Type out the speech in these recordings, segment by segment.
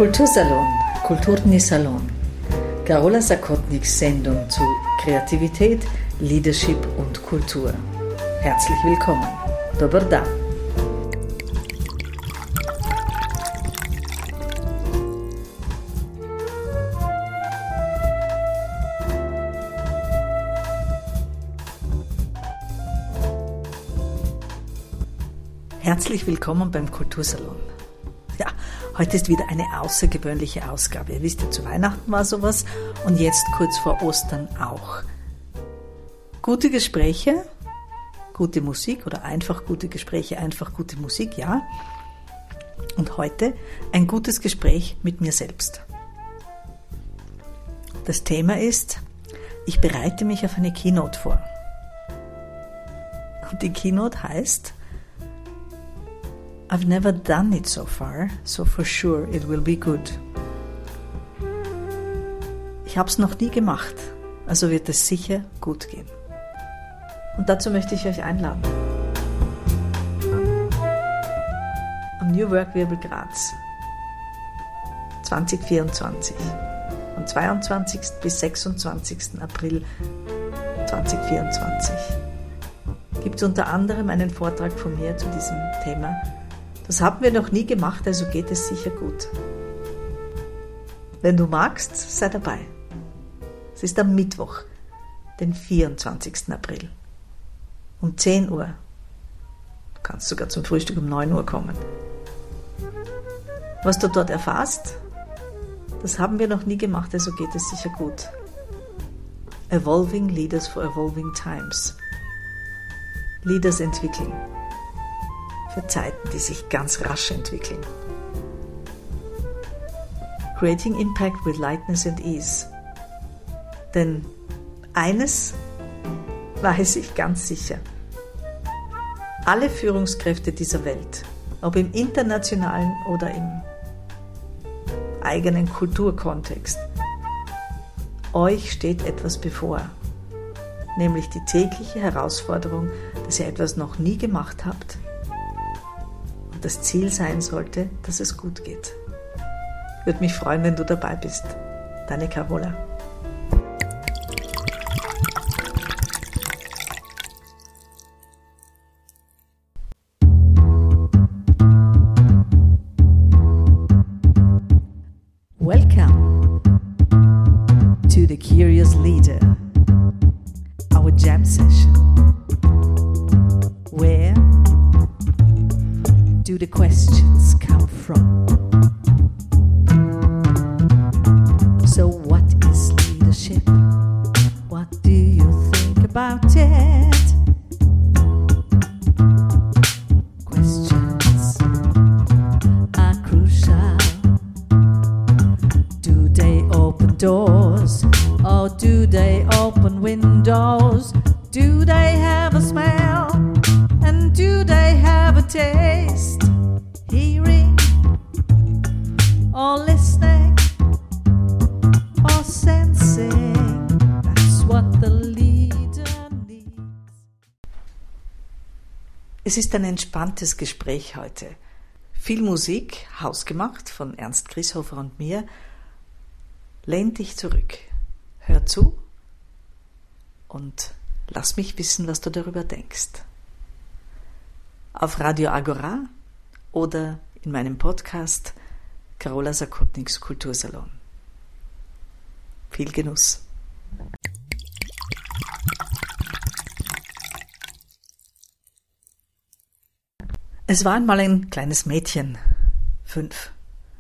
Kultursalon, Kulturni Salon. Karola Zakotniks Sendung zu Kreativität, Leadership und Kultur. Herzlich willkommen. Dobar dan. Herzlich willkommen beim Kultursalon. Ja, heute ist wieder eine außergewöhnliche Ausgabe. Ihr wisst ja, zu Weihnachten war sowas und jetzt kurz vor Ostern auch. Gute Gespräche, gute Musik oder einfach gute Gespräche, einfach gute Musik, ja. Und heute ein gutes Gespräch mit mir selbst. Das Thema ist, ich bereite mich auf eine Keynote vor. Und die Keynote heißt, I've never done it so far, so for sure it will be good. Ich habe es noch nie gemacht, also wird es sicher gut gehen. Und dazu möchte ich euch einladen. Am New Work Wirbel Graz 2024, vom 22. bis 26. April 2024 gibt es unter anderem einen Vortrag von mir zu diesem Thema. Das haben wir noch nie gemacht, also geht es sicher gut. Wenn du magst, sei dabei. Es ist am Mittwoch, den 24. April, um 10 Uhr. Du kannst sogar zum Frühstück um 9 Uhr kommen. Was du dort erfährst, das haben wir noch nie gemacht, also geht es sicher gut. Evolving Leaders for Evolving Times. Leaders entwickeln. Für Zeiten, die sich ganz rasch entwickeln. Creating Impact with Lightness and Ease. Denn eines weiß ich ganz sicher. Alle Führungskräfte dieser Welt, ob im internationalen oder im eigenen Kulturkontext, euch steht etwas bevor. Nämlich die tägliche Herausforderung, dass ihr etwas noch nie gemacht habt. Das Ziel sein sollte, dass es gut geht. Würde mich freuen, wenn du dabei bist. Deine Carola. Welcome to the Curious Leader, our jam session, where do the questions come from? So what is leadership? What do you think about it? Questions are crucial. Do they open doors or do they open windows? Do they have a smell and do they have a taste? Hearing or listening or sensing, that's what the leader needs. Es ist ein entspanntes Gespräch heute. Viel Musik, hausgemacht von Ernst Chrishofer und mir. Lehn dich zurück, hör zu und lass mich wissen, was du darüber denkst. Auf Radio Agora oder in meinem Podcast Karola Zakotniks Kultursalon. Viel Genuss. Es war einmal ein kleines Mädchen, 5.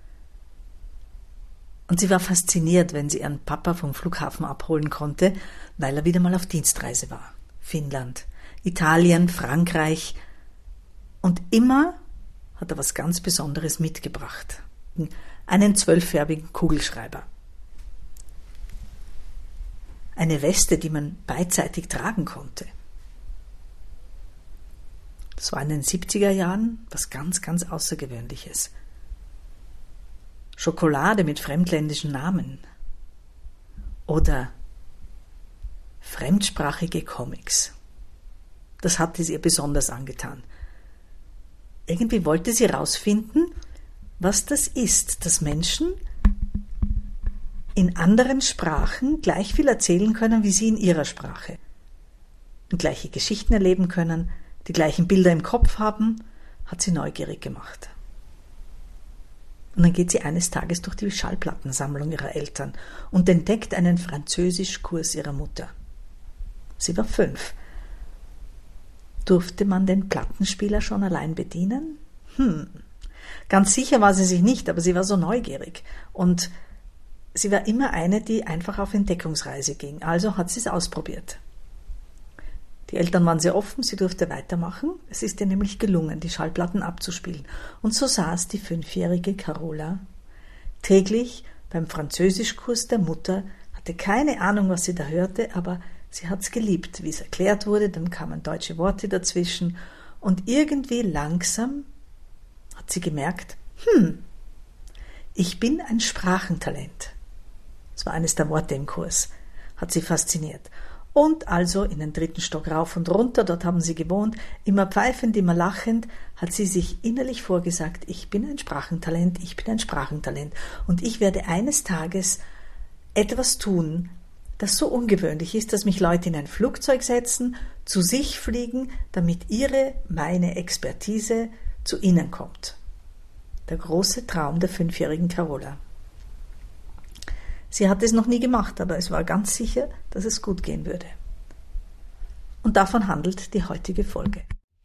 Und sie war fasziniert, wenn sie ihren Papa vom Flughafen abholen konnte, weil er wieder mal auf Dienstreise war. Finnland, Italien, Frankreich. Und immer hat er was ganz Besonderes mitgebracht. Einen 12-färbigen Kugelschreiber. Eine Weste, die man beidseitig tragen konnte. Das war in den 70er Jahren was ganz, ganz Außergewöhnliches. Schokolade mit fremdländischen Namen. Oder fremdsprachige Comics. Das hatte sie ihr besonders angetan. Irgendwie wollte sie herausfinden, was das ist, dass Menschen in anderen Sprachen gleich viel erzählen können, wie sie in ihrer Sprache. Und gleiche Geschichten erleben können, die gleichen Bilder im Kopf haben, hat sie neugierig gemacht. Und dann geht sie eines Tages durch die Schallplattensammlung ihrer Eltern und entdeckt einen Französischkurs ihrer Mutter. Sie war 5. Durfte man den Plattenspieler schon allein bedienen? Ganz sicher war sie sich nicht, aber sie war so neugierig. Und sie war immer eine, die einfach auf Entdeckungsreise ging. Also hat sie es ausprobiert. Die Eltern waren sehr offen, sie durfte weitermachen. Es ist ihr nämlich gelungen, die Schallplatten abzuspielen. Und so saß die 5-jährige Carola täglich beim Französischkurs der Mutter, hatte keine Ahnung, was sie da hörte, aber sie hat's geliebt, wie es erklärt wurde, dann kamen deutsche Worte dazwischen und irgendwie langsam hat sie gemerkt, ich bin ein Sprachentalent. Das war eines der Worte im Kurs, hat sie fasziniert. Und also in den 3. Stock rauf und runter, dort haben sie gewohnt, immer pfeifend, immer lachend, hat sie sich innerlich vorgesagt, ich bin ein Sprachentalent und ich werde eines Tages etwas tun, das so ungewöhnlich ist, dass mich Leute in ein Flugzeug setzen, zu sich fliegen, damit meine Expertise zu ihnen kommt. Der große Traum der 5-jährigen Carola. Sie hat es noch nie gemacht, aber es war ganz sicher, dass es gut gehen würde. Und davon handelt die heutige Folge.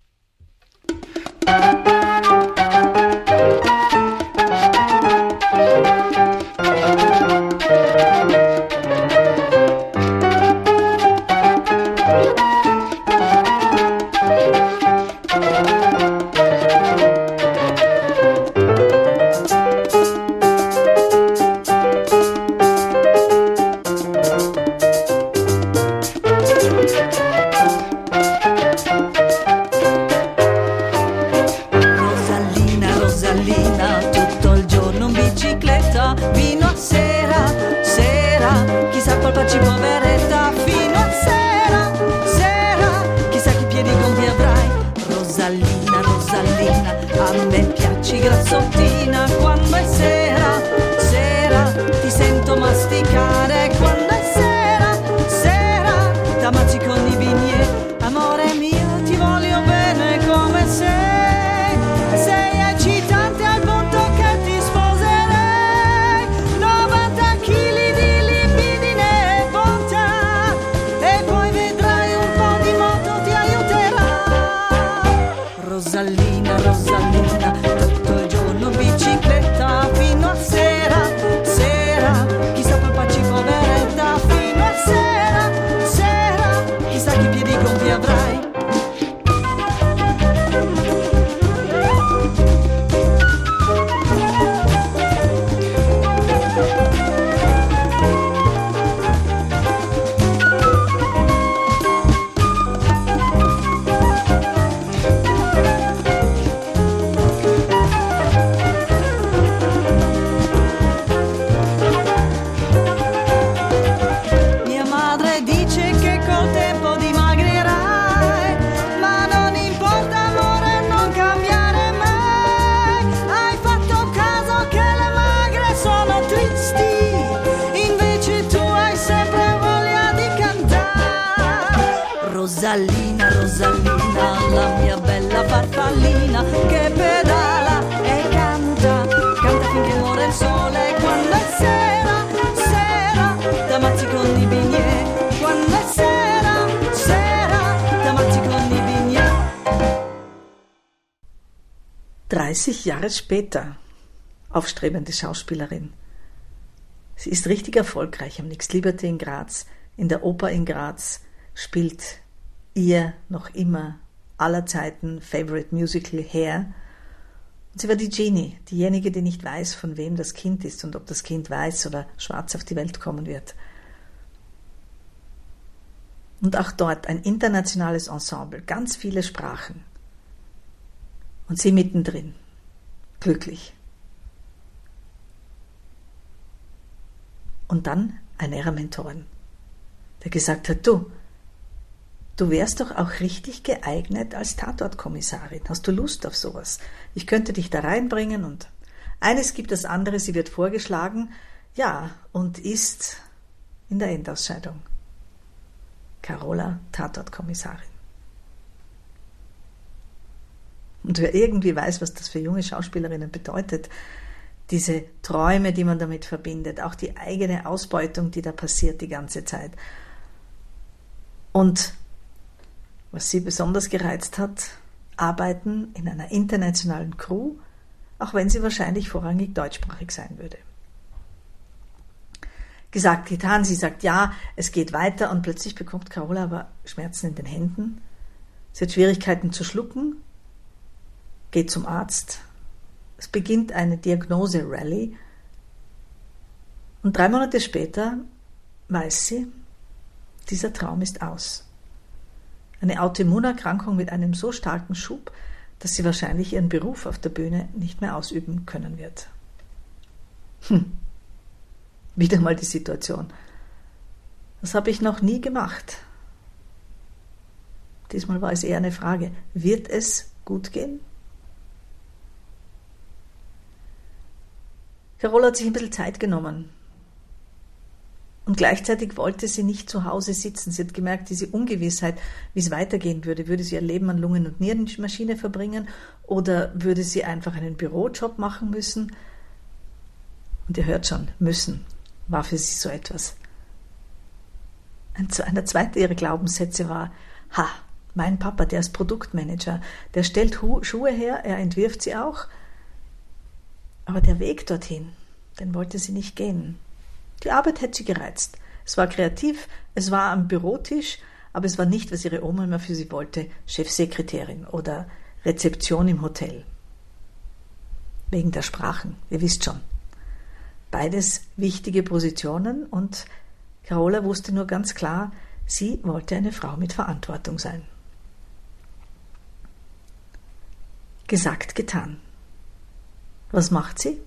Rosalina, Rosalina, la mia bella farfallina che pedala e canta, canta finché muore il sole. Quando è sera, sera, da mazzi con i bignè. Quando è sera, sera, da mazzi con i bignè. 30 Jahre später, aufstrebende Schauspielerin. Sie ist richtig erfolgreich am Nix Liberty in Graz, in der Oper in Graz, spielt ihr noch immer aller Zeiten Favorite Musical Hair. Und sie war die Genie, diejenige, die nicht weiß, von wem das Kind ist und ob das Kind weiß oder schwarz auf die Welt kommen wird. Und auch dort ein internationales Ensemble, ganz viele Sprachen. Und sie mittendrin, glücklich. Und dann einer ihrer Mentoren, der gesagt hat, du wärst doch auch richtig geeignet als Tatortkommissarin. Hast du Lust auf sowas? Ich könnte dich da reinbringen und Eines gibt das andere, sie wird vorgeschlagen, ja, und ist in der Endausscheidung. Carola, Tatortkommissarin. Und wer irgendwie weiß, was das für junge Schauspielerinnen bedeutet, diese Träume, die man damit verbindet, auch die eigene Ausbeutung, die da passiert die ganze Zeit. Und was sie besonders gereizt hat, arbeiten in einer internationalen Crew, auch wenn sie wahrscheinlich vorrangig deutschsprachig sein würde. Gesagt, getan, sie sagt ja, es geht weiter und plötzlich bekommt Carola aber Schmerzen in den Händen. Sie hat Schwierigkeiten zu schlucken, geht zum Arzt. Es beginnt eine Diagnose-Rallye und 3 Monate später weiß sie, dieser Traum ist aus. Eine Autoimmunerkrankung mit einem so starken Schub, dass sie wahrscheinlich ihren Beruf auf der Bühne nicht mehr ausüben können wird. Wieder mal die Situation. Das habe ich noch nie gemacht. Diesmal war es eher eine Frage, wird es gut gehen? Carola hat sich ein bisschen Zeit genommen. Und gleichzeitig wollte sie nicht zu Hause sitzen. Sie hat gemerkt, diese Ungewissheit, wie es weitergehen würde. Würde sie ihr Leben an Lungen- und Nierenmaschine verbringen oder würde sie einfach einen Bürojob machen müssen? Und ihr hört schon, müssen war für sie so etwas. Eine zweite ihrer Glaubenssätze war, mein Papa, der ist Produktmanager, der stellt Schuhe her, er entwirft sie auch, aber der Weg dorthin, den wollte sie nicht gehen. Die Arbeit hätte sie gereizt. Es war kreativ, es war am Bürotisch, aber es war nicht, was ihre Oma immer für sie wollte, Chefsekretärin oder Rezeption im Hotel. Wegen der Sprachen, ihr wisst schon. Beides wichtige Positionen und Carola wusste nur ganz klar, sie wollte eine Frau mit Verantwortung sein. Gesagt, getan. Was macht sie?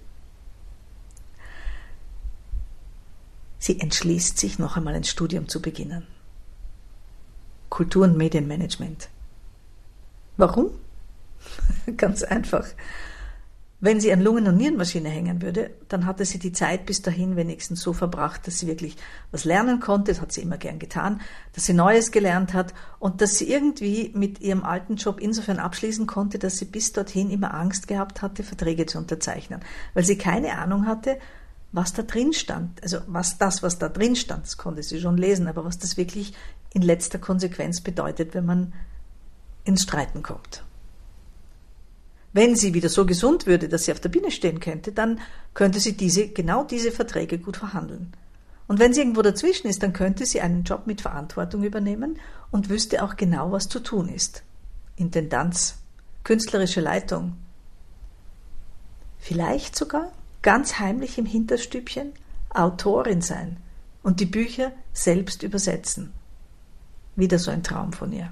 Sie entschließt sich, noch einmal ein Studium zu beginnen. Kultur- und Medienmanagement. Warum? Ganz einfach. Wenn sie an Lungen- und Nierenmaschine hängen würde, dann hatte sie die Zeit bis dahin wenigstens so verbracht, dass sie wirklich was lernen konnte, das hat sie immer gern getan, dass sie Neues gelernt hat und dass sie irgendwie mit ihrem alten Job insofern abschließen konnte, dass sie bis dorthin immer Angst gehabt hatte, Verträge zu unterzeichnen, weil sie keine Ahnung hatte, was da drin stand. Also was da drin stand, das konnte sie schon lesen, aber was das wirklich in letzter Konsequenz bedeutet, wenn man ins Streiten kommt. Wenn sie wieder so gesund würde, dass sie auf der Bühne stehen könnte, dann könnte sie genau diese Verträge gut verhandeln. Und wenn sie irgendwo dazwischen ist, dann könnte sie einen Job mit Verantwortung übernehmen und wüsste auch genau, was zu tun ist. Intendanz, künstlerische Leitung. Vielleicht sogar, ganz heimlich im Hinterstübchen, Autorin sein und die Bücher selbst übersetzen. Wieder so ein Traum von ihr.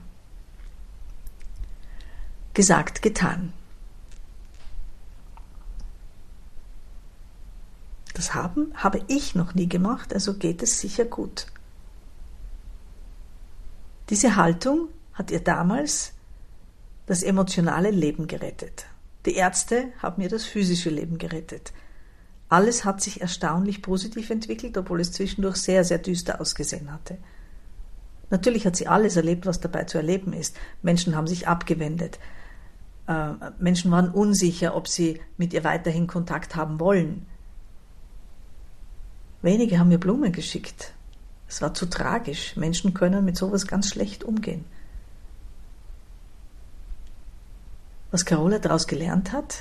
Gesagt, getan. Das habe ich noch nie gemacht, also geht es sicher gut. Diese Haltung hat ihr damals das emotionale Leben gerettet. Die Ärzte haben ihr das physische Leben gerettet. Alles hat sich erstaunlich positiv entwickelt, obwohl es zwischendurch sehr, sehr düster ausgesehen hatte. Natürlich hat sie alles erlebt, was dabei zu erleben ist. Menschen haben sich abgewendet. Menschen waren unsicher, ob sie mit ihr weiterhin Kontakt haben wollen. Wenige haben mir Blumen geschickt. Es war zu tragisch. Menschen können mit sowas ganz schlecht umgehen. Was Carola daraus gelernt hat?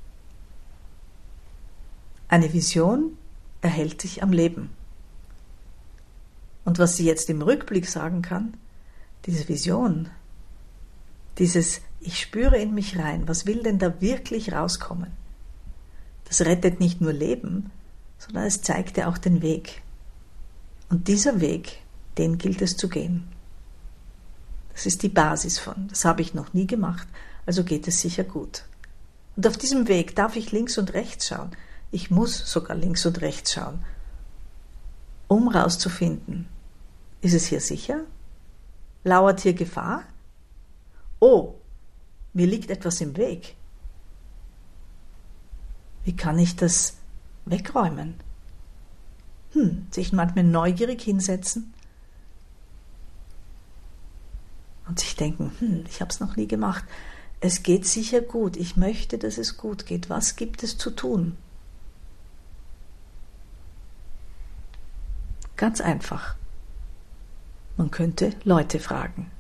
Eine Vision erhält sich am Leben. Und was sie jetzt im Rückblick sagen kann, diese Vision, dieses Ich spüre in mich rein, was will denn da wirklich rauskommen? Das rettet nicht nur Leben, sondern es zeigt ja auch den Weg. Und dieser Weg, den gilt es zu gehen. Das ist die Basis von, das habe ich noch nie gemacht, also geht es sicher gut. Und auf diesem Weg darf ich links und rechts schauen. Ich muss sogar links und rechts schauen, um rauszufinden, ist es hier sicher? Lauert hier Gefahr? Oh, mir liegt etwas im Weg. Wie kann ich das wegräumen? Sich manchmal neugierig hinsetzen und sich denken, ich habe es noch nie gemacht. Es geht sicher gut. Ich möchte, dass es gut geht. Was gibt es zu tun? Ganz einfach. Man könnte Leute fragen.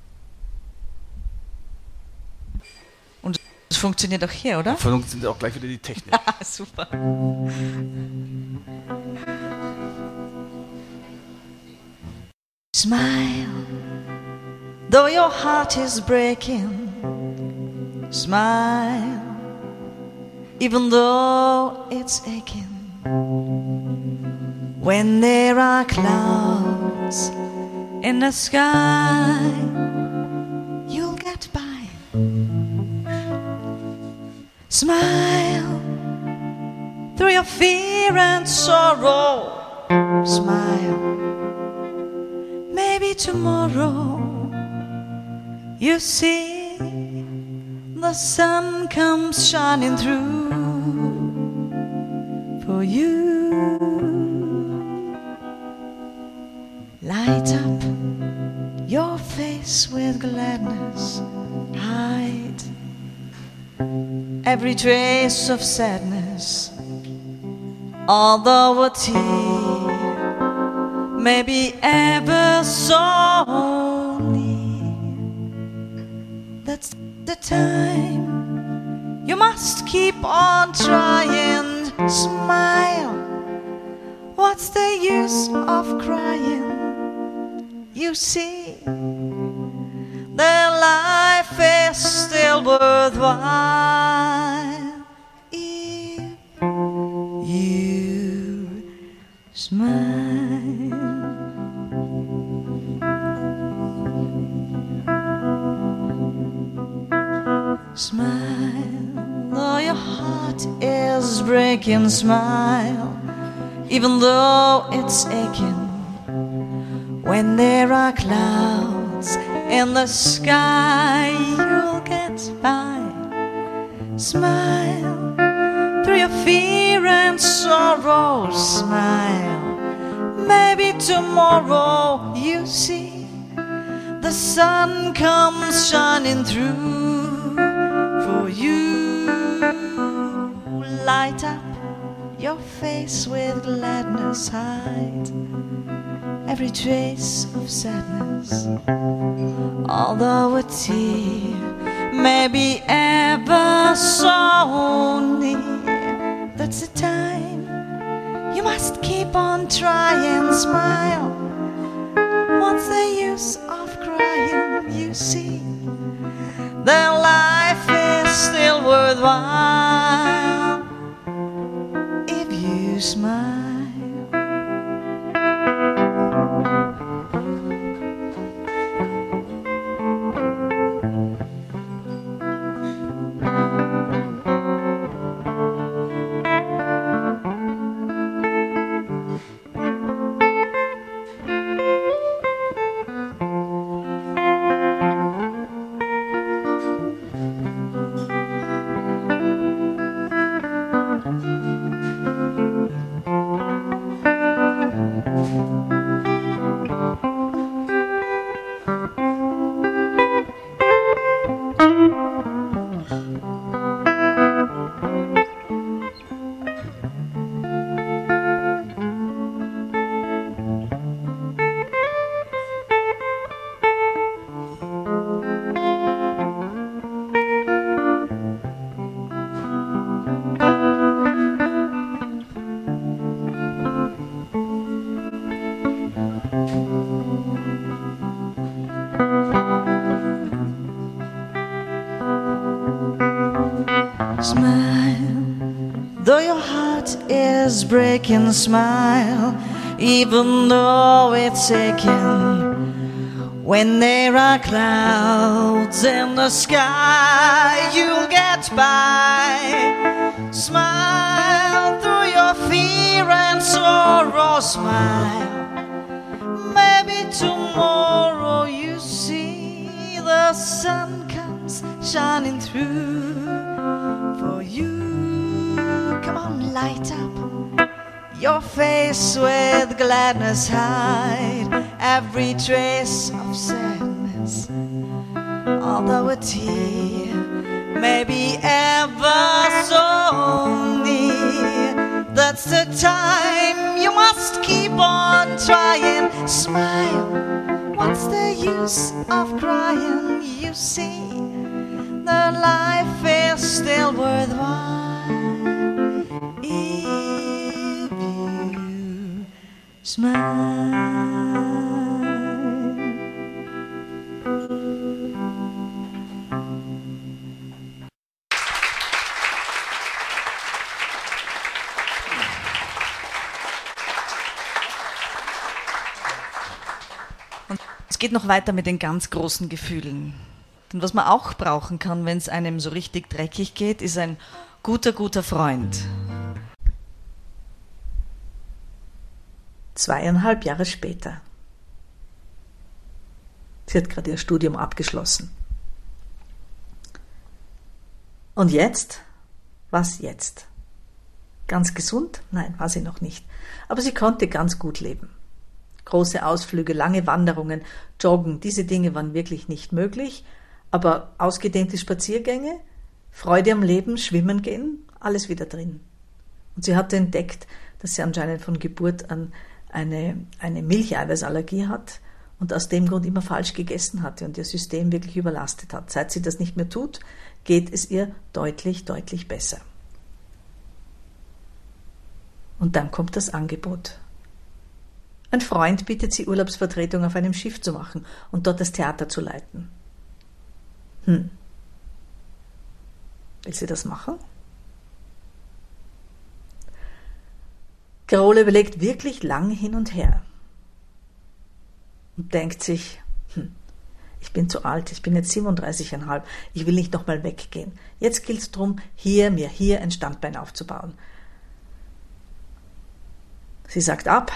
Und das funktioniert auch hier, oder? Funktioniert auch gleich wieder die Technik. Super. Smile, though your heart is breaking. Smile, even though it's aching. When there are clouds in the sky, you'll get by. Smile through your fear and sorrow. Smile. Maybe tomorrow you see the sun comes shining through for you. Light up your face with gladness. Hide every trace of sadness. Although a tear may be ever so near, that's the time you must keep on trying. Smile, what's the use of crying? You see, their life is still worthwhile if you smile. Smile, though your heart is breaking. Smile, even though it's aching. When there are clouds in the sky, you'll get by. Smile through your fear and sorrow. Smile, maybe tomorrow you see the sun comes shining through for you. Light up your face with gladness. Hide every trace of sadness. Although a tear may be ever so near, that's the time you must keep on trying. Smile, what's the use of crying? You see, their life is still worthwhile if you smile. Smile, though your heart is breaking. Smile, even though it's aching. When there are clouds in the sky, you'll get by. Smile through your fear and sorrow. Smile, maybe tomorrow you see the sun comes shining through for you. light up your face with gladness, hide every trace of sadness. Although a tear may be ever so near, that's the time you must keep on trying. Smile, what's the use of crying? You see, the life is still worthwhile if you smile. Es geht noch weiter mit den ganz großen Gefühlen. Denn was man auch brauchen kann, wenn es einem so richtig dreckig geht, ist ein guter Freund. 2,5 Jahre später. Sie hat gerade ihr Studium abgeschlossen. Und jetzt? Was jetzt? Ganz gesund? Nein, war sie noch nicht. Aber sie konnte ganz gut leben. Große Ausflüge, lange Wanderungen, Joggen, diese Dinge waren wirklich nicht möglich, aber ausgedehnte Spaziergänge, Freude am Leben, Schwimmen gehen, alles wieder drin. Und sie hatte entdeckt, dass sie anscheinend von Geburt an eine Milcheiweißallergie hat und aus dem Grund immer falsch gegessen hatte und ihr System wirklich überlastet hat. Seit sie das nicht mehr tut, geht es ihr deutlich besser. Und dann kommt das Angebot. Ein Freund bittet sie, Urlaubsvertretung auf einem Schiff zu machen und dort das Theater zu leiten. Will sie das machen? Carola überlegt wirklich lang hin und her und denkt sich, ich bin zu alt, ich bin jetzt 37,5, ich will nicht nochmal weggehen. Jetzt gilt es darum, mir hier ein Standbein aufzubauen. Sie sagt ab,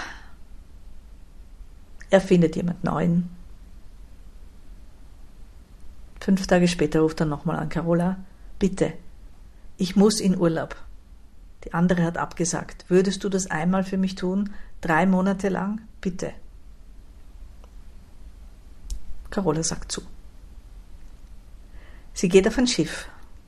er findet jemand Neuen. 5 Tage später ruft er nochmal an: Carola, bitte, ich muss in Urlaub. Die andere hat abgesagt. Würdest du das einmal für mich tun? 3 Monate lang? Bitte. Carola sagt zu. Sie geht auf ein Schiff.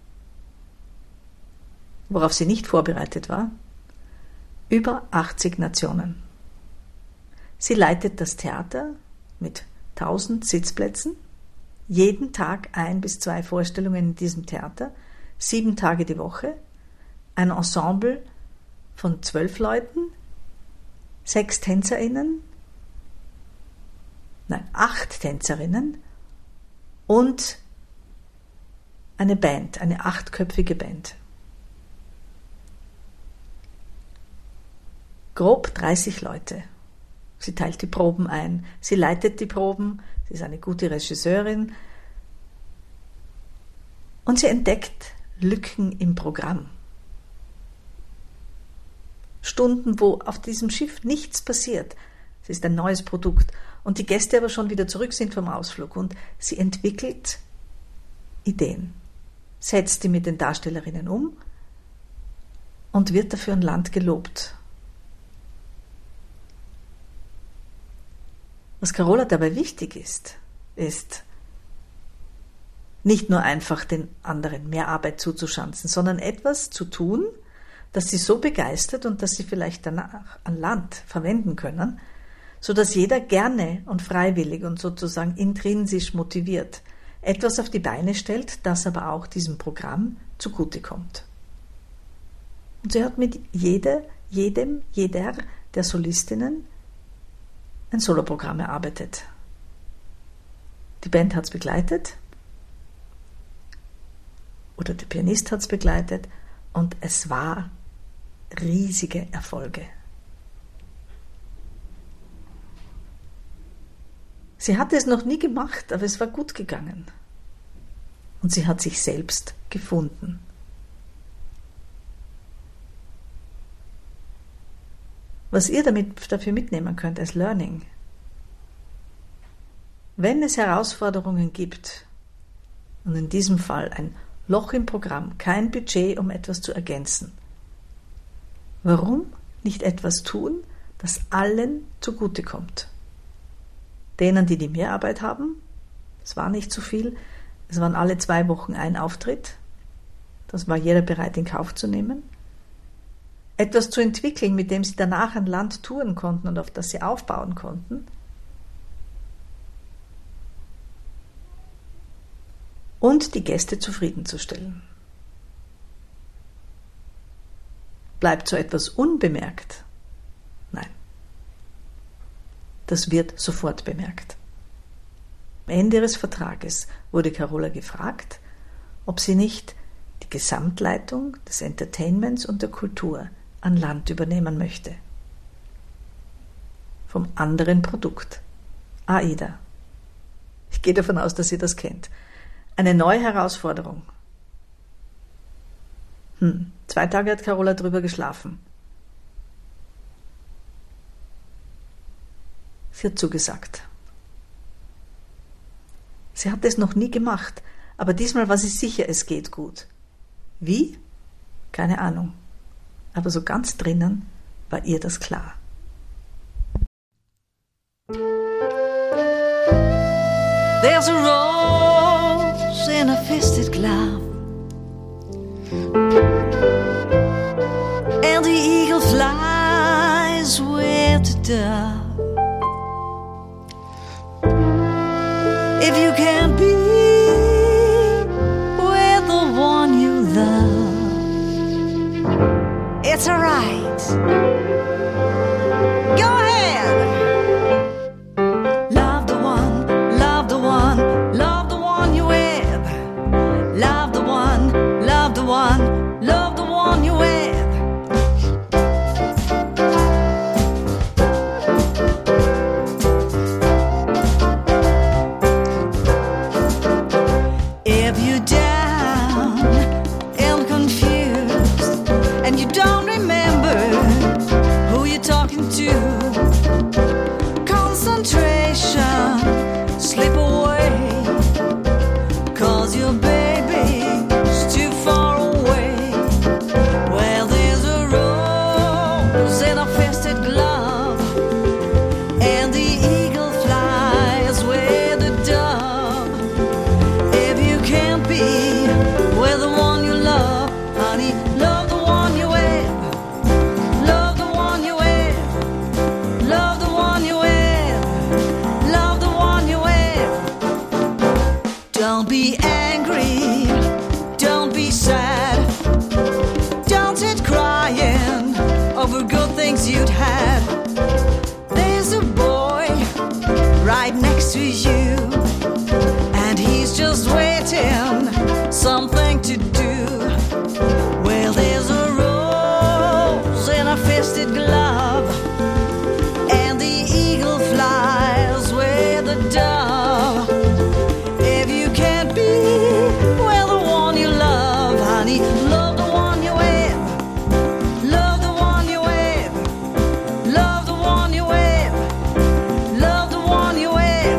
Worauf sie nicht vorbereitet war: über 80 Nationen. Sie leitet das Theater mit 1000 Sitzplätzen, jeden Tag 1 bis 2 Vorstellungen in diesem Theater, 7 Tage die Woche, ein Ensemble von 12 Leuten, 8 Tänzerinnen und eine Band, eine 8-köpfige Band. Grob 30 Leute. Sie teilt die Proben ein, sie leitet die Proben, sie ist eine gute Regisseurin und sie entdeckt Lücken im Programm. Stunden, wo auf diesem Schiff nichts passiert. Es ist ein neues Produkt und die Gäste aber schon wieder zurück sind vom Ausflug und sie entwickelt Ideen, setzt die mit den Darstellerinnen um und wird dafür an Land gelobt. Was Carola dabei wichtig ist nicht nur einfach den anderen mehr Arbeit zuzuschanzen, sondern etwas zu tun, das sie so begeistert und das sie vielleicht danach an Land verwenden können, sodass jeder gerne und freiwillig und sozusagen intrinsisch motiviert etwas auf die Beine stellt, das aber auch diesem Programm zugutekommt. Und sie hat mit jeder der Solistinnen ein Soloprogramm erarbeitet. Die Band hat es begleitet oder der Pianist hat es begleitet und es war riesige Erfolge. Sie hatte es noch nie gemacht, aber es war gut gegangen. Und sie hat sich selbst gefunden. Was ihr dafür mitnehmen könnt als Learning: Wenn es Herausforderungen gibt, und in diesem Fall ein Loch im Programm, kein Budget, um etwas zu ergänzen, Warum nicht etwas tun, das allen zugutekommt? Denen, die Mehrarbeit haben, es war nicht zu viel, es waren alle 2 Wochen ein Auftritt, das war jeder bereit in Kauf zu nehmen. Etwas zu entwickeln, mit dem sie danach ein Land touren konnten und auf das sie aufbauen konnten. Und die Gäste zufriedenzustellen. Bleibt so etwas unbemerkt? Nein. Das wird sofort bemerkt. Am Ende ihres Vertrages wurde Carola gefragt, ob sie nicht die Gesamtleitung des Entertainments und der Kultur an Land übernehmen möchte. Vom anderen Produkt. AIDA. Ich gehe davon aus, dass ihr das kennt. Eine neue Herausforderung. 2 Tage hat Carola drüber geschlafen. Sie hat zugesagt. Sie hat es noch nie gemacht, aber diesmal war sie sicher, es geht gut. Wie? Keine Ahnung. Aber so ganz drinnen war ihr das klar. There's a rose in a fisted glove, and the eagle flies with the dove. If you can't be with the one you love, it's alright. Go ahead. Love the one, love the one, love the one you with. Love the one, love the one, love the one you with. If you're down and confused and you don't remember who you're talking to, concentration slip away, 'cause your baby's too far away. Well, there's a rose in a fisted glove, and the eagle flies with the dove. If you can't be with the one you love, honey, love the one you with. Love the one you with. Love the one you with. Love the one you with. Don't be angry. Don't be sad. Don't sit crying over good things you'd had. There's a boy right next to you, and he's just waiting something to do. Well, there's a rose in a fisted glove, and the eagle flies with the dove. If you can't be with the one you love, honey, love the one you with. Love the one you with. Love the one you with. Love the one you with.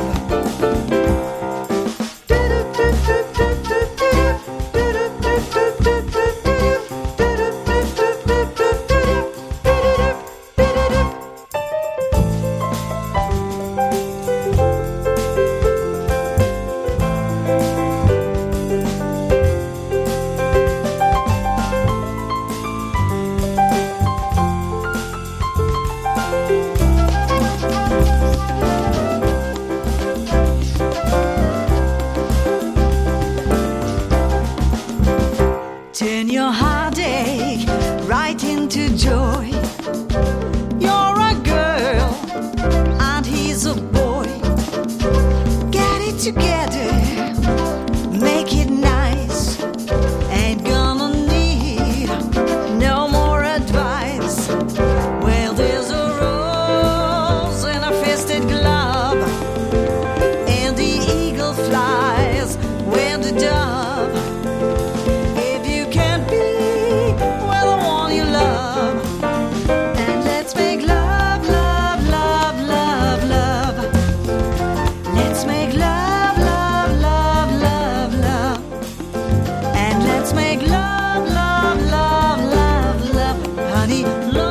Turn your heartache right into joy. You're a girl and he's a boy. Get it together, make it nice. Ain't gonna need no more advice. Well, there's a rose in a fisted glove, and the eagle flies with the dove. If you can't be with the one you love, and let's make love, love, love, love, love. Let's make love, love, love, love, love. And let's make love, love, love, love, love. Honey, love.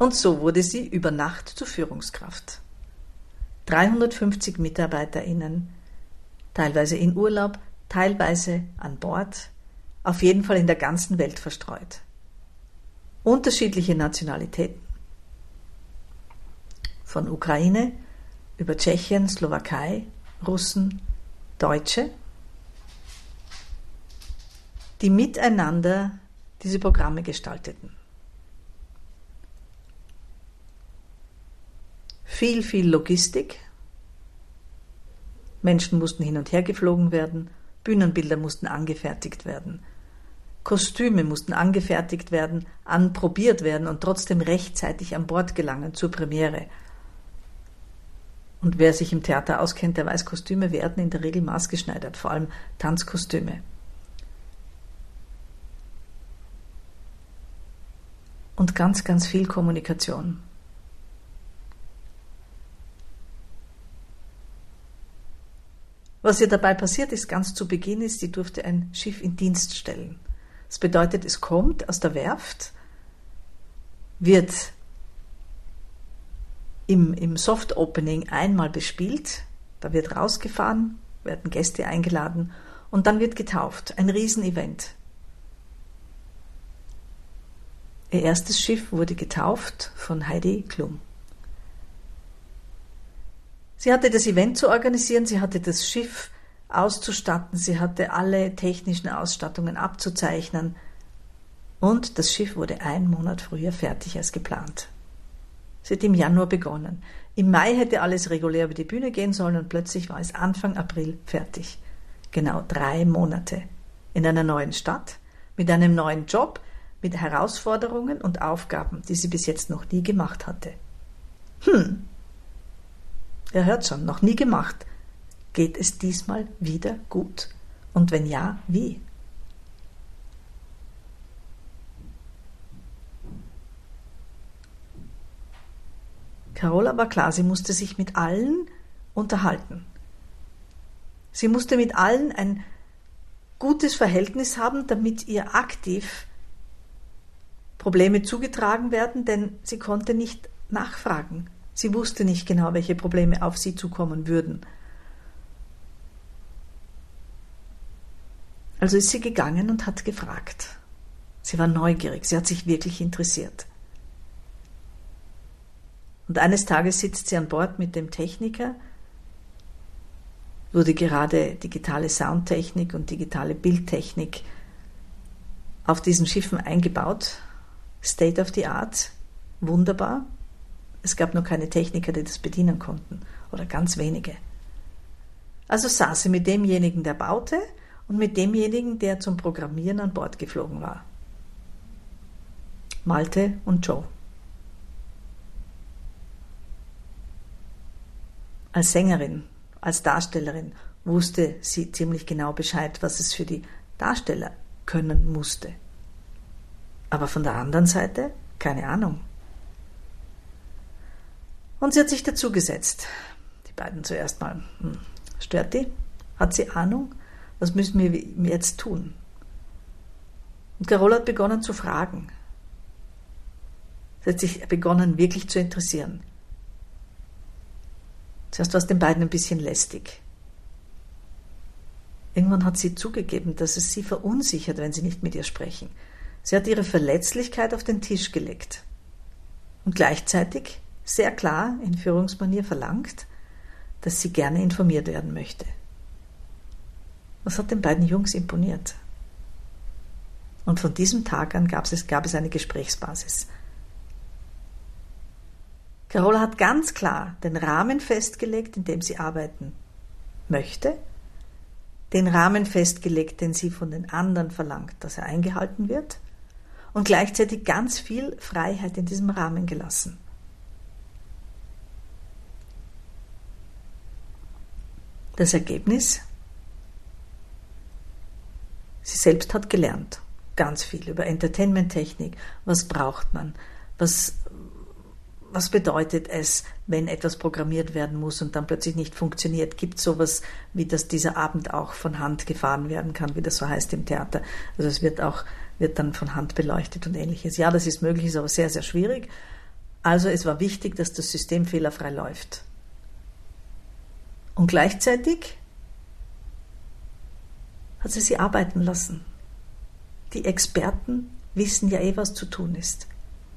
Und so wurde sie über Nacht zur Führungskraft. 350 MitarbeiterInnen, teilweise in Urlaub, teilweise an Bord, auf jeden Fall in der ganzen Welt verstreut. Unterschiedliche Nationalitäten. Von Ukraine über Tschechien, Slowakei, Russen, Deutsche, die miteinander diese Programme gestalteten. Viel Logistik. Menschen mussten hin und her geflogen werden, Bühnenbilder mussten angefertigt werden, Kostüme mussten angefertigt werden, anprobiert werden und trotzdem rechtzeitig an Bord gelangen zur Premiere. Und wer sich im Theater auskennt, der weiß, Kostüme werden in der Regel maßgeschneidert, vor allem Tanzkostüme. Und ganz viel Kommunikation. Was ihr dabei passiert ist, ganz zu Beginn ist, sie durfte ein Schiff in Dienst stellen. Das bedeutet, es kommt aus der Werft, wird im Soft Opening einmal bespielt, da wird rausgefahren, werden Gäste eingeladen und dann wird getauft. Ein Riesenevent. Ihr erstes Schiff wurde getauft von Heidi Klum. Sie hatte das Event zu organisieren, sie hatte das Schiff auszustatten, sie hatte alle technischen Ausstattungen abzuzeichnen und das Schiff wurde 1 Monat früher fertig als geplant. Sie hat im Januar begonnen. Im Mai hätte alles regulär über die Bühne gehen sollen und plötzlich war es Anfang April fertig. Genau 3 Monate. In einer neuen Stadt, mit einem neuen Job, mit Herausforderungen und Aufgaben, die sie bis jetzt noch nie gemacht hatte. Ihr hört schon, noch nie gemacht. Geht es diesmal wieder gut? Und wenn ja, wie? Carola war klar, sie musste sich mit allen unterhalten. Sie musste mit allen ein gutes Verhältnis haben, damit ihr aktiv Probleme zugetragen werden, denn sie konnte nicht nachfragen. Sie wusste nicht genau, welche Probleme auf sie zukommen würden. Also ist sie gegangen und hat gefragt. Sie war neugierig, sie hat sich wirklich interessiert. Und eines Tages sitzt sie an Bord mit dem Techniker, wurde gerade digitale Soundtechnik und digitale Bildtechnik auf diesen Schiffen eingebaut. State of the art, wunderbar. Es gab nur keine Techniker, die das bedienen konnten, oder ganz wenige. Also saß sie mit demjenigen, der baute, und mit demjenigen, der zum Programmieren an Bord geflogen war. Malte und Joe. Als Sängerin, als Darstellerin wusste sie ziemlich genau Bescheid, was es für die Darsteller können musste. Aber von der anderen Seite keine Ahnung. Und sie hat sich dazugesetzt. Die beiden zuerst mal. Stört die? Hat sie Ahnung? Was müssen wir jetzt tun? Und Carola hat begonnen zu fragen. Sie hat sich begonnen, wirklich zu interessieren. Zuerst war es den beiden ein bisschen lästig. Irgendwann hat sie zugegeben, dass es sie verunsichert, wenn sie nicht mit ihr sprechen. Sie hat ihre Verletzlichkeit auf den Tisch gelegt und gleichzeitig sehr klar in Führungsmanier verlangt, dass sie gerne informiert werden möchte. Das hat den beiden Jungs imponiert. Und von diesem Tag an gab es eine Gesprächsbasis. Carola hat ganz klar den Rahmen festgelegt, in dem sie arbeiten möchte, den Rahmen festgelegt, den sie von den anderen verlangt, dass er eingehalten wird, und gleichzeitig ganz viel Freiheit in diesem Rahmen gelassen. Das Ergebnis? Sie selbst hat gelernt, ganz viel über Entertainment-Technik. Was braucht man? Was bedeutet es, wenn etwas programmiert werden muss und dann plötzlich nicht funktioniert? Gibt es sowas, wie dass dieser Abend auch von Hand gefahren werden kann, wie das so heißt im Theater? Also es wird dann von Hand beleuchtet und Ähnliches. Ja, das ist möglich, ist aber sehr, sehr schwierig. Also es war wichtig, dass das System fehlerfrei läuft. Und gleichzeitig hat sie arbeiten lassen. Die Experten wissen ja was zu tun ist.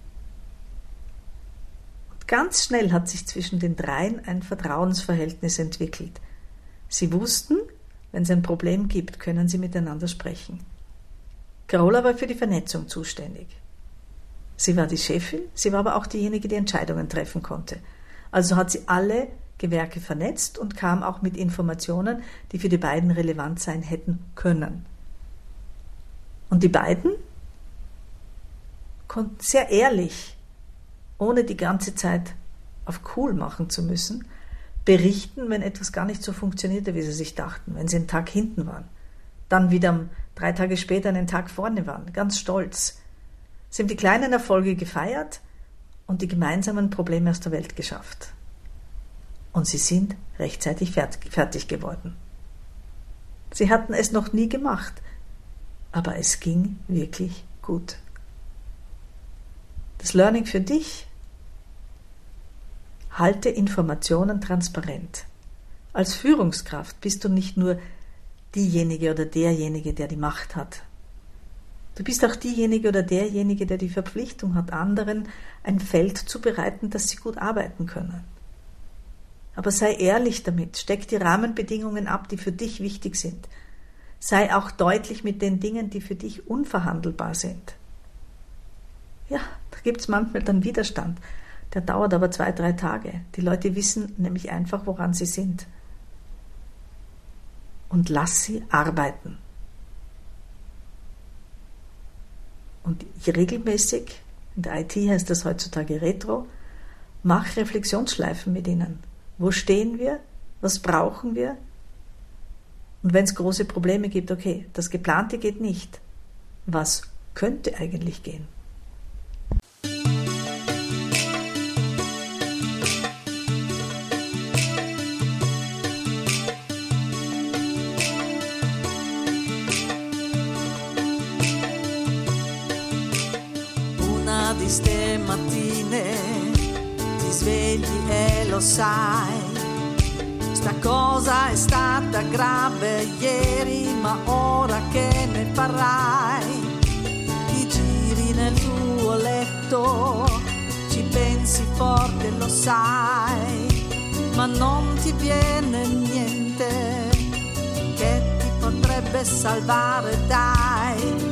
Und ganz schnell hat sich zwischen den dreien ein Vertrauensverhältnis entwickelt. Sie wussten, wenn es ein Problem gibt, können sie miteinander sprechen. Carola war für die Vernetzung zuständig. Sie war die Chefin, sie war aber auch diejenige, die Entscheidungen treffen konnte. Also hat sie alle Gewerke vernetzt und kam auch mit Informationen, die für die beiden relevant sein hätten können. Und die beiden konnten sehr ehrlich, ohne die ganze Zeit auf cool machen zu müssen, berichten, wenn etwas gar nicht so funktionierte, wie sie sich dachten, wenn sie einen Tag hinten waren. Dann wieder 3 Tage später einen Tag vorne waren, ganz stolz. Sie haben die kleinen Erfolge gefeiert und die gemeinsamen Probleme aus der Welt geschafft. Und sie sind rechtzeitig fertig geworden. Sie hatten es noch nie gemacht, aber es ging wirklich gut. Das Learning für dich: halte Informationen transparent. Als Führungskraft bist du nicht nur diejenige oder derjenige, der die Macht hat. Du bist auch diejenige oder derjenige, der die Verpflichtung hat, anderen ein Feld zu bereiten, dass sie gut arbeiten können. Aber sei ehrlich damit, steck die Rahmenbedingungen ab, die für dich wichtig sind. Sei auch deutlich mit den Dingen, die für dich unverhandelbar sind. Ja, da gibt es manchmal dann Widerstand. Der dauert aber 2-3 Tage. Die Leute wissen nämlich einfach, woran sie sind. Und lass sie arbeiten. Und regelmäßig, in der IT heißt das heutzutage Retro, mach Reflexionsschleifen mit ihnen. Wo stehen wir? Was brauchen wir? Und wenn es große Probleme gibt, okay, das Geplante geht nicht. Was könnte eigentlich gehen? Una di ste mattine ti svegli e lo sai, sta cosa è stata grave ieri, ma ora che ne farai? Ti giri nel tuo letto, ci pensi forte, lo sai, ma non ti viene niente che ti potrebbe salvare, dai.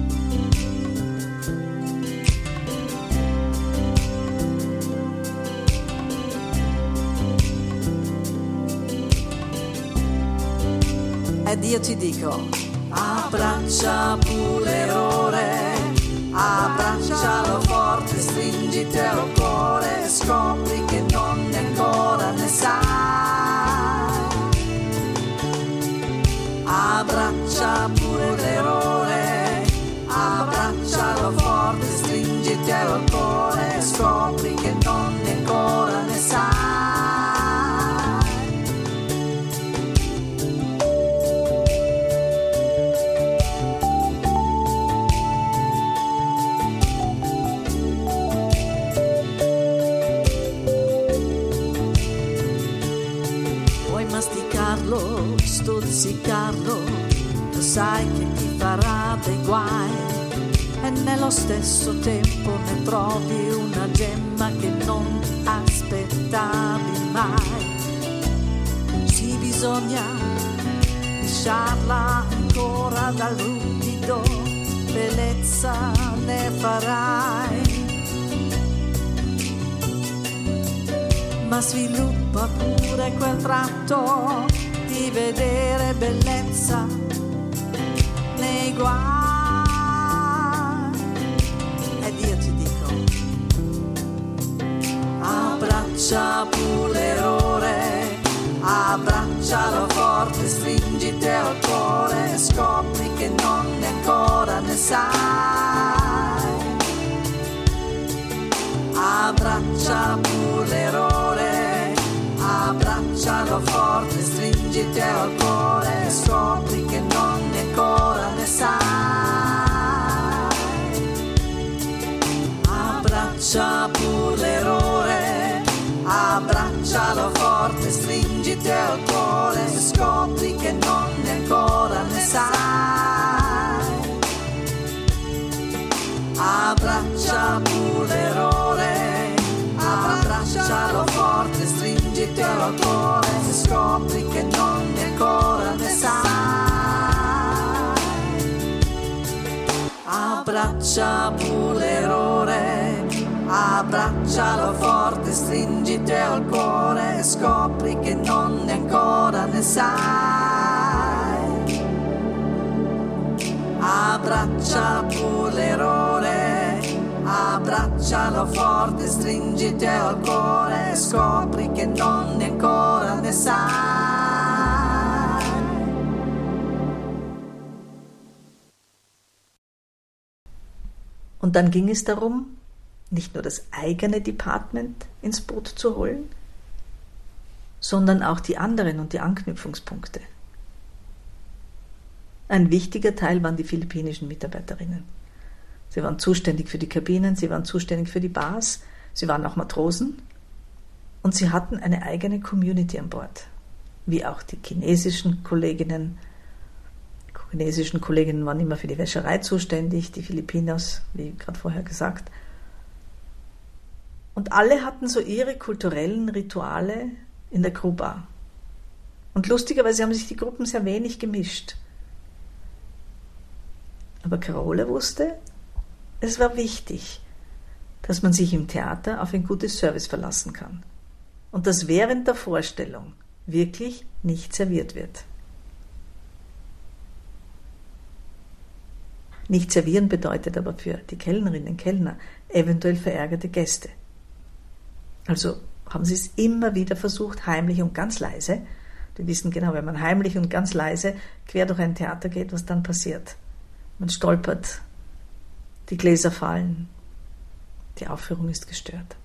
Ed io ti dico: abbraccia pure l'ore, abbraccialo forte, stringiti al cuore e scopri che non ne ancora ne sai. Abbraccia pure l'ore, abbraccialo forte, stringiti al cuore e scopri che non ne ancora ne sai. Stuzzicarlo, lo sai che ti farà dei guai e nello stesso tempo ne trovi una gemma che non aspettavi mai. Sì, bisogna lisciarla ancora dal ruvido, bellezza ne farai. Ma sviluppa pure quel tratto di vedere bellezza nei guai. Ed io ti dico: abbraccia pure l'ore, abbraccialo forte, stringiti al cuore e scopri che non ne ancora ne sai. Abbraccia pure l'ore, abbraccialo forte, stringiti al cuore e scopri che non ne ancora ne sai. Abbraccia pure l'ore, abbraccialo forte, stringiti al cuore e scopri che non ne ancora ne sai. Abbraccia pure l'errore, abbraccialo forte, stringiti al cuore e scopri che non ne ancora ne sai. Abbraccia pure l'errore, abbraccialo forte, stringiti al cuore e scopri che non ne ancora ne sai. Abbraccia pure l'errore, abbraccialo forte, stringiti al cuore e scopri che non ne ancora ne sai. Und dann ging es darum, nicht nur das eigene Department ins Boot zu holen, sondern auch die anderen und die Anknüpfungspunkte. Ein wichtiger Teil waren die philippinischen Mitarbeiterinnen. Sie waren zuständig für die Kabinen, sie waren zuständig für die Bars, sie waren auch Matrosen und sie hatten eine eigene Community an Bord, wie auch die chinesischen Kolleginnen. Die chinesischen Kolleginnen waren immer für die Wäscherei zuständig, die Filipinos, wie gerade vorher gesagt. Und alle hatten so ihre kulturellen Rituale in der Crewbar. Und lustigerweise haben sich die Gruppen sehr wenig gemischt. Aber Carola wusste, es war wichtig, dass man sich im Theater auf ein gutes Service verlassen kann. Und dass während der Vorstellung wirklich nicht serviert wird. Nicht servieren bedeutet aber für die Kellnerinnen und Kellner eventuell verärgerte Gäste. Also haben sie es immer wieder versucht, heimlich und ganz leise. Die wissen genau, wenn man heimlich und ganz leise quer durch ein Theater geht, was dann passiert. Man stolpert, die Gläser fallen, die Aufführung ist gestört.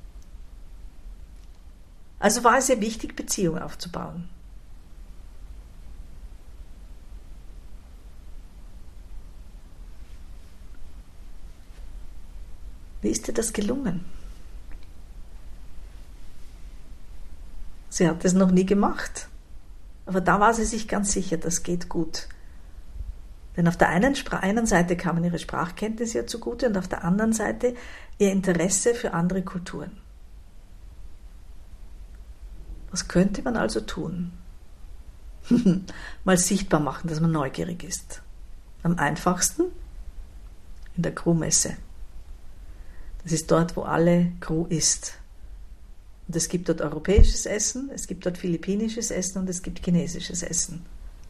Also war es sehr wichtig, Beziehungen aufzubauen. Wie ist dir das gelungen? Sie hat es noch nie gemacht, aber da war sie sich ganz sicher, das geht gut. Denn auf der einen Seite kamen ihre Sprachkenntnisse ihr zugute und auf der anderen Seite ihr Interesse für andere Kulturen. Was könnte man also tun? Mal sichtbar machen, dass man neugierig ist. Am einfachsten in der Crewmesse. Das ist dort, wo alle Crew ist. Und es gibt dort europäisches Essen, es gibt dort philippinisches Essen und es gibt chinesisches Essen.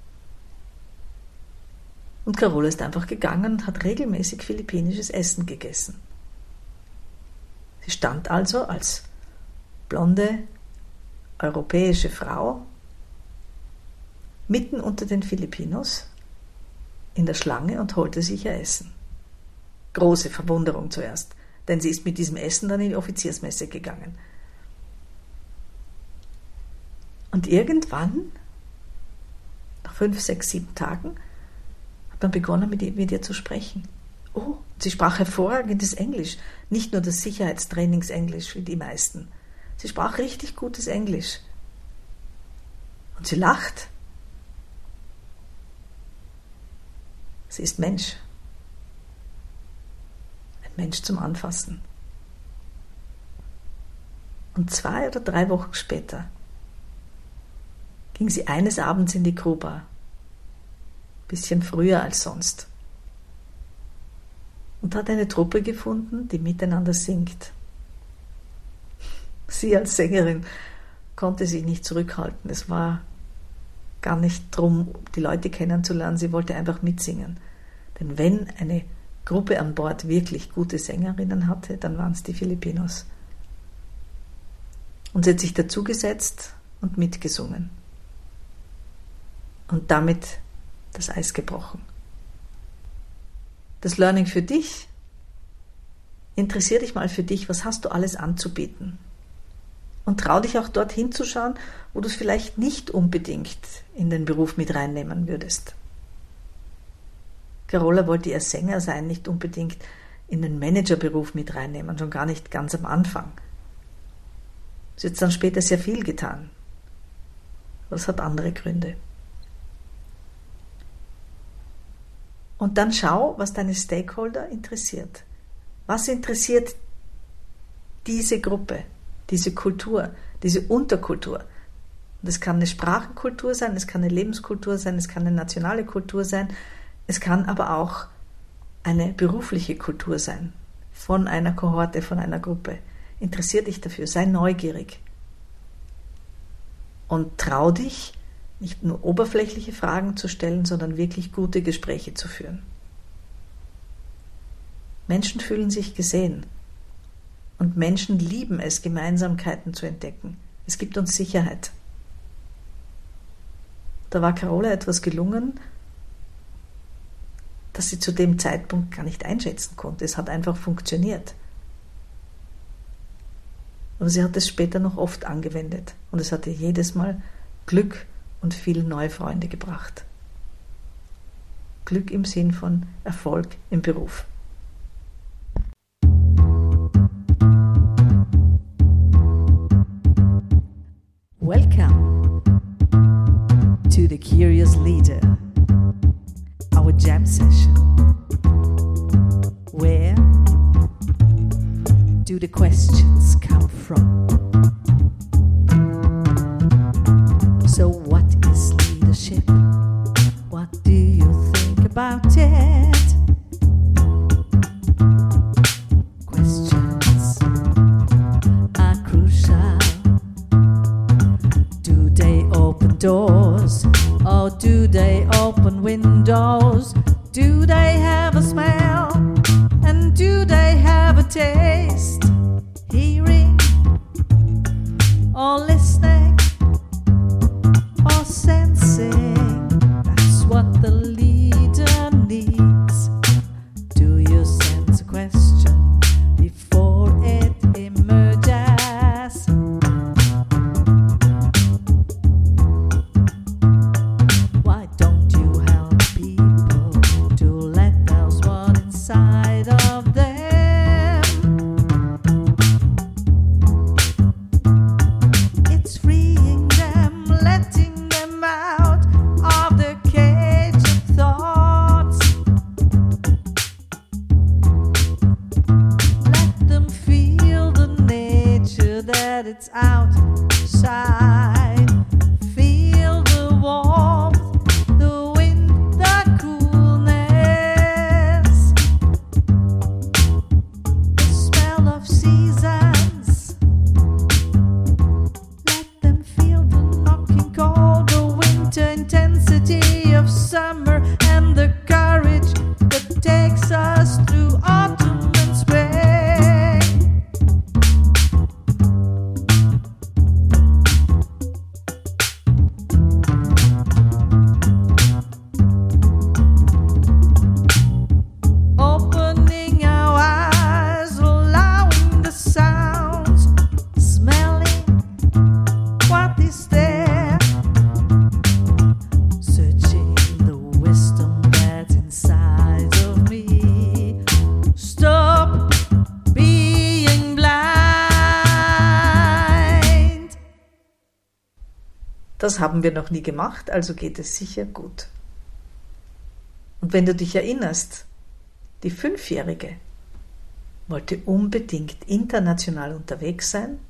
Und Carola ist einfach gegangen und hat regelmäßig philippinisches Essen gegessen. Sie stand also als blonde, europäische Frau mitten unter den Filipinos in der Schlange und holte sich ihr Essen. Große Verwunderung zuerst, denn sie ist mit diesem Essen dann in die Offiziersmesse gegangen. Und irgendwann, nach 5, 6, 7 Tagen, hat man begonnen, mit ihr zu sprechen. Oh, sie sprach hervorragendes Englisch, nicht nur das Sicherheitstrainingsenglisch wie die meisten. Sie sprach richtig gutes Englisch. Und sie lacht. Sie ist Mensch. Ein Mensch zum Anfassen. Und 2 oder 3 Wochen später ging sie eines Abends in die Crewbar. Bisschen früher als sonst. Und hat eine Truppe gefunden, die miteinander singt. Sie als Sängerin konnte sich nicht zurückhalten. Es war gar nicht drum, die Leute kennenzulernen, sie wollte einfach mitsingen. Denn wenn eine Gruppe an Bord wirklich gute Sängerinnen hatte, dann waren es die Filipinos. Und sie hat sich dazugesetzt und mitgesungen. Und damit das Eis gebrochen. Das Learning für dich: Interessier dich mal für dich, was hast du alles anzubieten? Und trau dich auch dorthin zu schauen, wo du es vielleicht nicht unbedingt in den Beruf mit reinnehmen würdest. Carola wollte ihr Sänger sein nicht unbedingt in den Managerberuf mit reinnehmen, schon gar nicht ganz am Anfang. Sie hat dann später sehr viel getan. Das hat andere Gründe. Und dann schau, was deine Stakeholder interessiert. Was interessiert diese Gruppe, diese Kultur, diese Unterkultur? Und es kann eine Sprachenkultur sein, es kann eine Lebenskultur sein, es kann eine nationale Kultur sein, es kann aber auch eine berufliche Kultur sein, von einer Kohorte, von einer Gruppe. Interessier dich dafür, sei neugierig. Und trau dich, nicht nur oberflächliche Fragen zu stellen, sondern wirklich gute Gespräche zu führen. Menschen fühlen sich gesehen. Und Menschen lieben es, Gemeinsamkeiten zu entdecken. Es gibt uns Sicherheit. Da war Carola etwas gelungen, das sie zu dem Zeitpunkt gar nicht einschätzen konnte. Es hat einfach funktioniert. Aber sie hat es später noch oft angewendet. Und es hat ihr jedes Mal Glück und viele neue Freunde gebracht. Glück im Sinn von Erfolg im Beruf. Welcome to the Curious Leader, our jam session. Where do the questions come from? So what is leadership? What do you think about it? Questions are crucial. Do they open doors or do they open windows? Do they have a smell and do they have a taste? Hearing or listening or sensing, that's what the leader needs. Do you sense a question before it emerges? Why don't you help people to let those what's inside of them? It's freeing them, letting them out of the cage of thoughts. Let them feel the nature that it's outside. Feel the warmth, the wind, the coolness, the smell of seasons. Let them feel the knocking cold, the winter intensity of summer, and the courage that takes us through autumn and spring. Opening our eyes, allowing the sounds, smelling what is there, searching the wisdom that's inside of me. Stop being blind. Das haben wir noch nie gemacht, also geht es sicher gut. Und wenn du dich erinnerst, die 5-Jährige wollte unbedingt international unterwegs sein,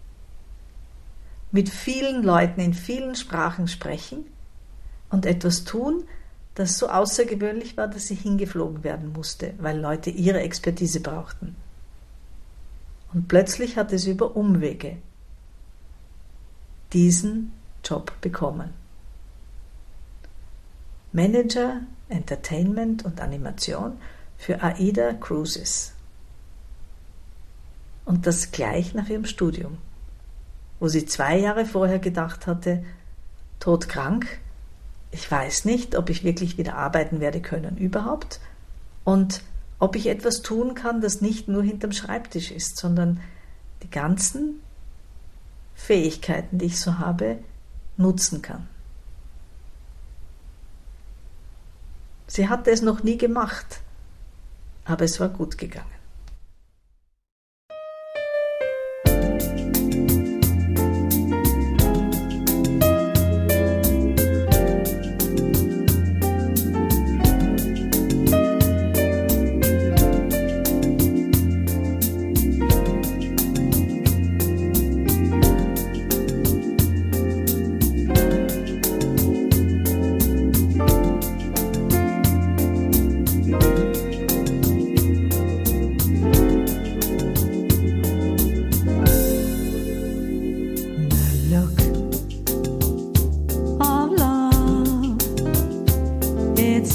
mit vielen Leuten in vielen Sprachen sprechen und etwas tun, das so außergewöhnlich war, dass sie hingeflogen werden musste, weil Leute ihre Expertise brauchten. Und plötzlich hatte sie über Umwege diesen Job bekommen. Manager, Entertainment und Animation für AIDA Cruises. Und das gleich nach ihrem Studium, wo sie 2 Jahre vorher gedacht hatte, todkrank, ich weiß nicht, ob ich wirklich wieder arbeiten werde können überhaupt und ob ich etwas tun kann, das nicht nur hinterm Schreibtisch ist, sondern die ganzen Fähigkeiten, die ich so habe, nutzen kann. Sie hatte es noch nie gemacht, aber es war gut gegangen.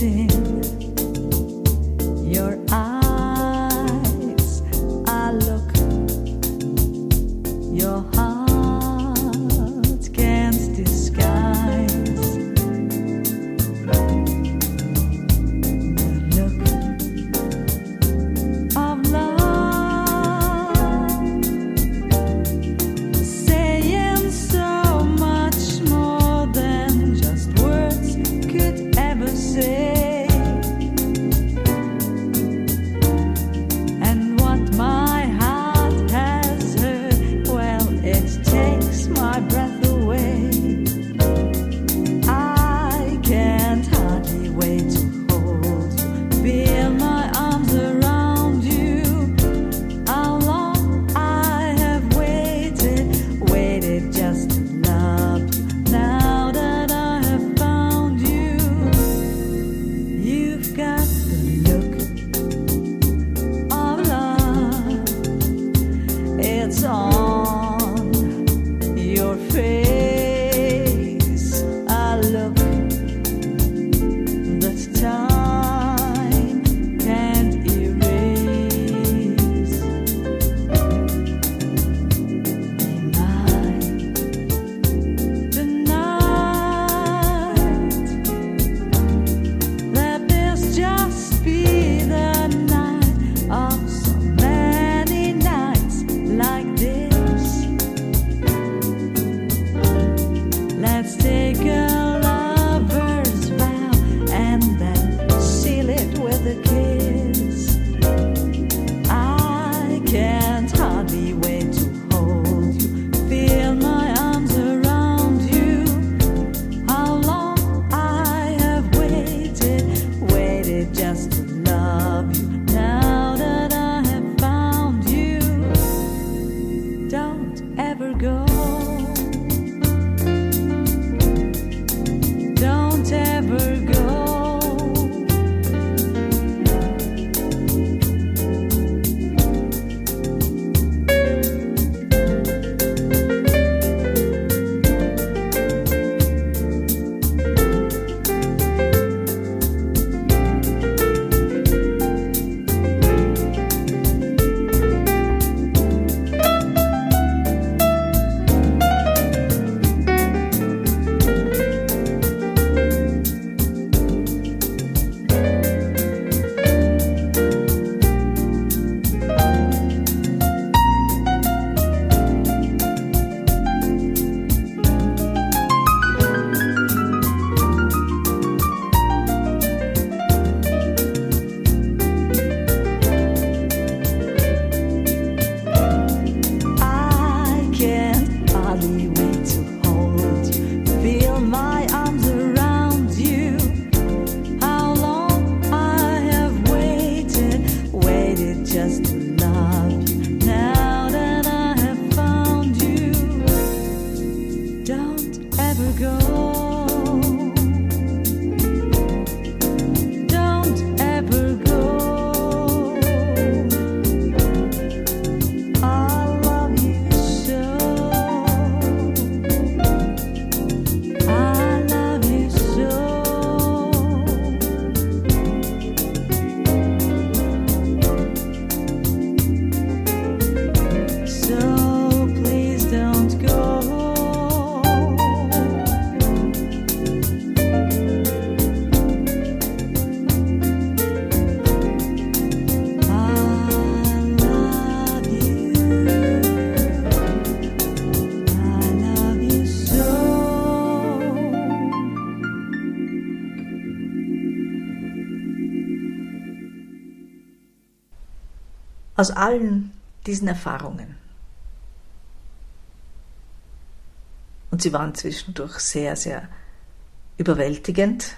in your eyes. I look, your heart can't disguise the look of love, saying so much more than just words could ever say. And what my heart has heard, well, it takes my breath away. I can't hardly wait to hold you, feel my arms around you. How long I have waited just to love you. Now that I have found you, you've got the look of love. It's on your face. I look that time can't erase. Be mine tonight. Let this just be the night of so many nights like this. Let's take a lover's vow and then seal it with a kiss. I can't hardly wait to hold you, feel my arms around you. How long I have waited just to love you. Now that I have found you, don't ever go. Don't ever go. I can't hardly wait to hold you, feel my arms around you. How long I have waited just to love you. Now that I have found you, don't ever go. Don't ever go. I love you so. I love you so. So please don't go. I love you. I love you so. Aus allen diesen Erfahrungen, und sie waren zwischendurch sehr, sehr überwältigend.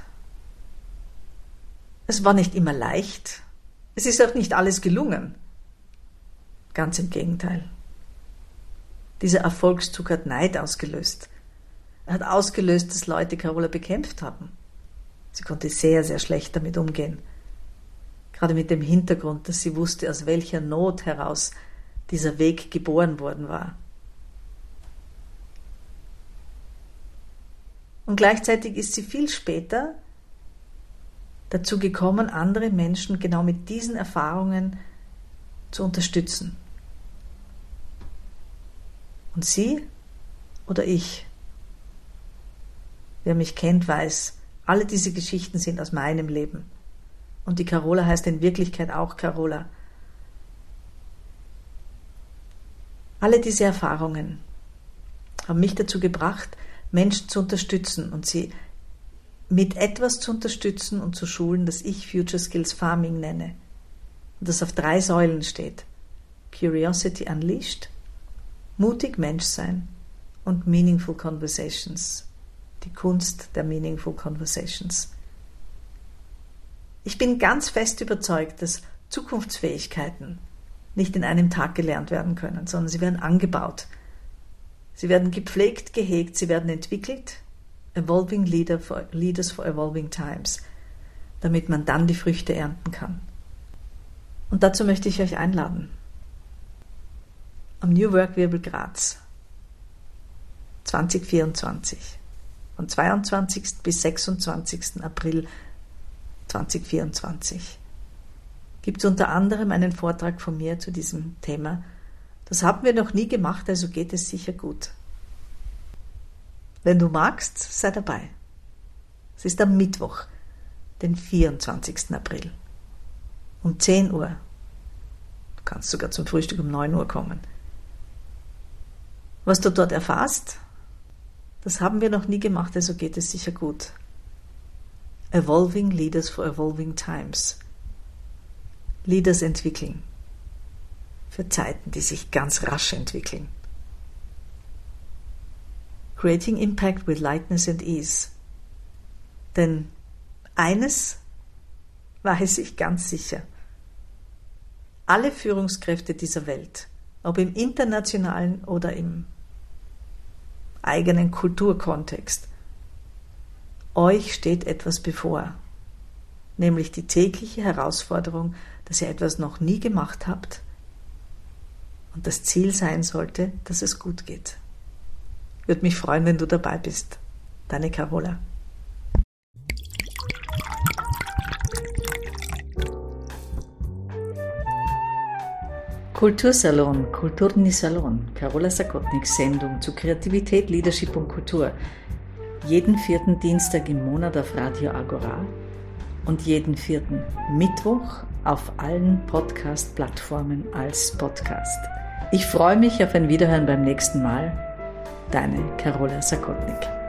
Es war nicht immer leicht. Es ist auch nicht alles gelungen. Ganz im Gegenteil. Dieser Erfolgszug hat Neid ausgelöst. Er hat ausgelöst, dass Leute Carola bekämpft haben. Sie konnte sehr, sehr schlecht damit umgehen. Gerade mit dem Hintergrund, dass sie wusste, aus welcher Not heraus dieser Weg geboren worden war. Und gleichzeitig ist sie viel später dazu gekommen, andere Menschen genau mit diesen Erfahrungen zu unterstützen. Und Sie oder ich, wer mich kennt, weiß, alle diese Geschichten sind aus meinem Leben. Und die Carola heißt in Wirklichkeit auch Carola. Alle diese Erfahrungen haben mich dazu gebracht, Menschen zu unterstützen und sie mit etwas zu unterstützen und zu schulen, das ich Future Skills Farming nenne. Und das auf 3 Säulen steht. Curiosity Unleashed, mutig Menschsein und Meaningful Conversations. Die Kunst der Meaningful Conversations. Ich bin ganz fest überzeugt, dass Zukunftsfähigkeiten nicht in einem Tag gelernt werden können, sondern sie werden angebaut. Sie werden gepflegt, gehegt, sie werden entwickelt. Evolving Leaders for Evolving Times, damit man dann die Früchte ernten kann. Und dazu möchte ich euch einladen. Am New Work Wirbel Graz 2024, von 22. bis 26. April 2024, gibt es unter anderem einen Vortrag von mir zu diesem Thema. Das haben wir noch nie gemacht, also geht es sicher gut. Wenn du magst, sei dabei. Es ist am Mittwoch, den 24. April, um 10 Uhr. Du kannst sogar zum Frühstück um 9 Uhr kommen. Was du dort erfährst, das haben wir noch nie gemacht, also geht es sicher gut. Evolving Leaders for Evolving Times. Leaders entwickeln. Für Zeiten, die sich ganz rasch entwickeln. Creating Impact with Lightness and Ease. Denn eines weiß ich ganz sicher. Alle Führungskräfte dieser Welt, ob im internationalen oder im eigenen Kulturkontext, euch steht etwas bevor, nämlich die tägliche Herausforderung, dass ihr etwas noch nie gemacht habt und das Ziel sein sollte, dass es gut geht. Würde mich freuen, wenn du dabei bist. Deine Carola. Kultursalon, Kulturni Salon, Carola Sakotniks Sendung zu Kreativität, Leadership und Kultur. Jeden 4. Dienstag im Monat auf Radio Agora und jeden 4. Mittwoch auf allen Podcast-Plattformen als Podcast. Ich freue mich auf ein Wiederhören beim nächsten Mal. Deine Carola Sakotnik.